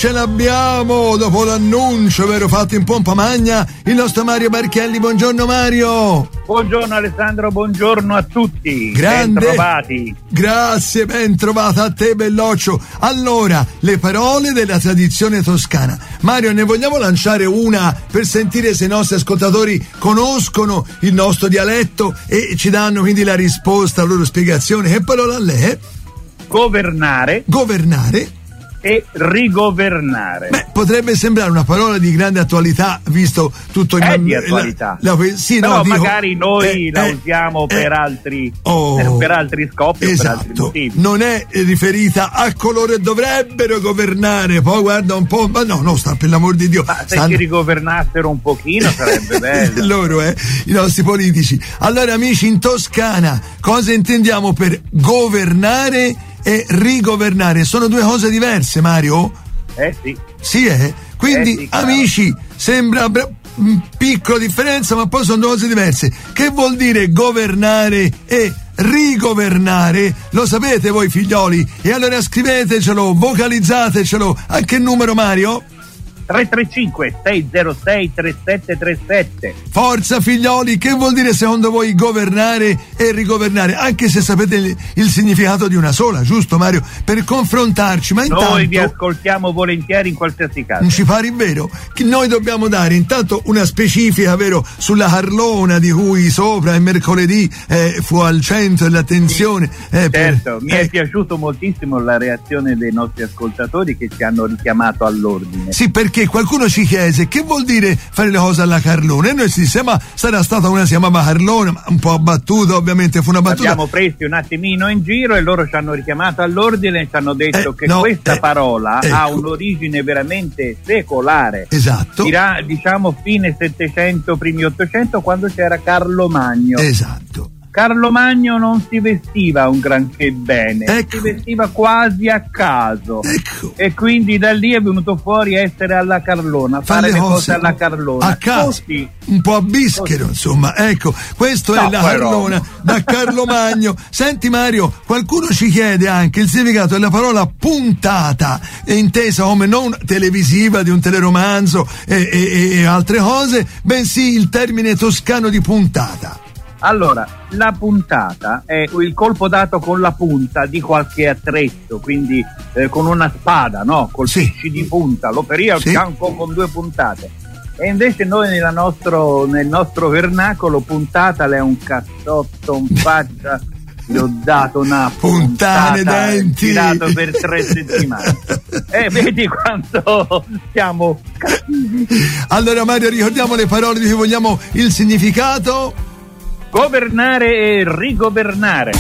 ce l'abbiamo dopo l'annuncio, vero, fatto in pompa magna, il nostro Mario Barchielli. Buongiorno Mario. Buongiorno Alessandro, buongiorno a tutti. Grande. Ben trovati. Grazie, ben trovata a te belloccio. Allora, le parole della tradizione toscana. Mario, ne vogliamo lanciare una per sentire se i nostri ascoltatori conoscono il nostro dialetto e ci danno quindi la risposta, la loro spiegazione. Che parola è? Governare e rigovernare. Beh, potrebbe sembrare una parola di grande attualità, visto tutto il di attualità. Sì, però no, magari noi la usiamo per altri scopi, esatto, per altri motivi. Non è riferita a coloro che dovrebbero governare, poi guarda un po', ma no, sta per l'amor di Dio. Ma se ci rigovernassero un pochino sarebbe bello. Loro, i nostri politici. Allora, amici, in Toscana cosa intendiamo per governare e rigovernare? Sono due cose diverse, Mario? Sì. Sì, quindi sì, amici, sembra piccola differenza, ma poi sono due cose diverse. Che vuol dire governare e rigovernare? Lo sapete voi figlioli? E allora scrivetecelo, vocalizzatecelo. A che numero, Mario? 335 606 3737. Forza figlioli, che vuol dire secondo voi governare e rigovernare? Anche se sapete il significato di una sola, giusto Mario? Per confrontarci, ma intanto noi vi ascoltiamo volentieri in qualsiasi caso. Non ci pare vero? Che noi dobbiamo dare intanto una specifica, vero, sulla Carlona di cui sopra il mercoledì fu al centro dell'attenzione. Certo, mi è piaciuto moltissimo la reazione dei nostri ascoltatori che ci hanno richiamato all'ordine. Sì, perché qualcuno ci chiese che vuol dire fare le cose alla Carlona e noi si disse ma sarà stata una, si chiamava Carlona, ma un po' abbattuta, ovviamente fu una battuta. Abbiamo presi un attimino in giro e loro ci hanno richiamato all'ordine e ci hanno detto che questa parola ha un'origine veramente secolare. Esatto. Diciamo fine 700, primi 800, quando c'era Carlo Magno. Esatto. Carlo Magno non si vestiva un granché bene, ecco, si vestiva quasi a caso, ecco, e quindi da lì è venuto fuori essere alla Carlona, fare le cose alla Carlona, a caso, un po' a bischero, insomma, ecco, questo è la Carlona da Carlo Magno. Senti Mario, qualcuno ci chiede anche il significato della parola puntata, intesa come non televisiva di un teleromanzo e altre cose, bensì il termine toscano di puntata. Allora, la puntata è il colpo dato con la punta di qualche attrezzo, quindi con una spada, no? Colpisci di punta, l'operia al fianco con due puntate. E invece noi nel nostro vernacolo puntata è un cazzotto in faccia, gli ho dato una puntata denti, tirato per 3 settimane. Vedi quanto siamo cattivi. Allora Mario, ricordiamo le parole di cui vogliamo il significato. Governare e rigovernare.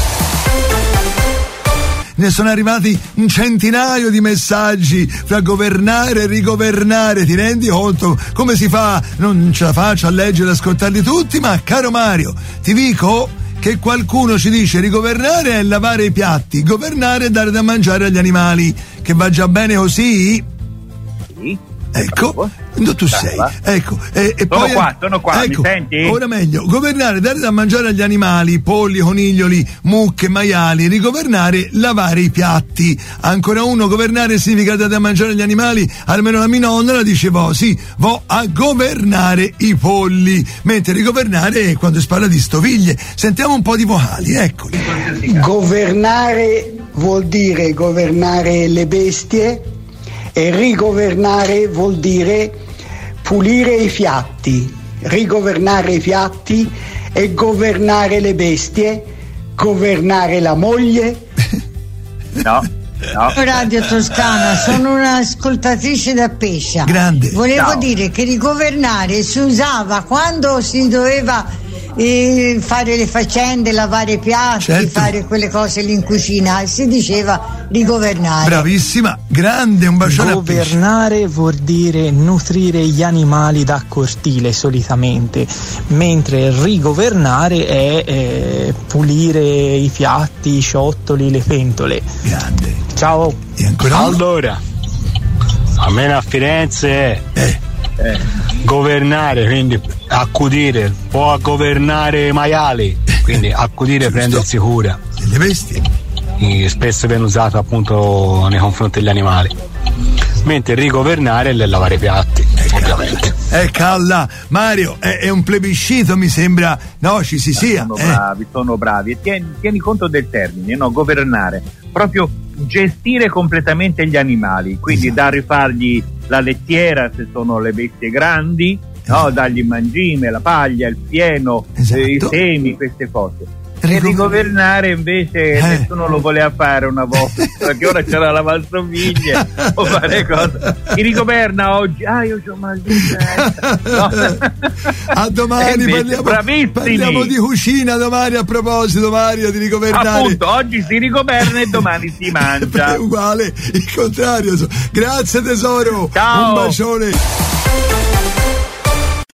Ne sono arrivati un centinaio di messaggi fra governare e rigovernare, ti rendi conto come si fa? Non ce la faccio a leggere e ascoltarli tutti, ma caro Mario, ti dico che qualcuno ci dice rigovernare è lavare i piatti, governare è dare da mangiare agli animali, che va già bene così? Sì. Ecco, tu sei, ecco, e poi sono qua, ecco, mi senti? Ora meglio, governare, dare da mangiare agli animali, polli, coniglioli, mucche, maiali, rigovernare, lavare i piatti. Ancora uno, governare significa dare da mangiare agli animali, almeno la mia nonna la diceva, sì, vo a governare i polli, mentre rigovernare è quando si parla di stoviglie. Sentiamo un po' di vocali, eccoli. Governare vuol dire governare le bestie, e rigovernare vuol dire pulire i piatti, rigovernare i piatti e governare le bestie, governare la moglie. No. Radio Toscana, sono un'ascoltatrice da Pescia. Grande. Volevo dire che rigovernare si usava quando si doveva fare le faccende, lavare i piatti, fare quelle cose lì in cucina, si diceva rigovernare. Bravissima, grande, un bacione. Governare vuol dire nutrire gli animali da cortile solitamente, mentre rigovernare è pulire i piatti, i ciottoli, le pentole. Grande. Ciao. E ancora? Allora, almeno a Firenze governare, quindi accudire, può governare i maiali, quindi accudire, prendersi cura delle bestie. Spesso viene usato appunto nei confronti degli animali. mentre rigovernare è lavare i piatti, ovviamente. Calla, Mario, è un plebiscito, mi sembra, no, ci si sia. Sono bravi. E tieni conto del termine, no? Governare, proprio gestire completamente gli animali, quindi fargli la lettiera se sono le bestie grandi, no? Dargli il mangime, la paglia, il fieno, i semi, queste cose. E rigovernare invece nessuno lo voleva fare una volta, perché ora c'era la lavastoviglie o fare cose. Chi rigoverna oggi? Io c'ho mal di testa. No. A domani parliamo di cucina domani, a proposito, Mario, di rigovernare. Appunto, oggi si rigoverna e domani si mangia. È uguale, il contrario. Grazie tesoro. Ciao. Un bacione.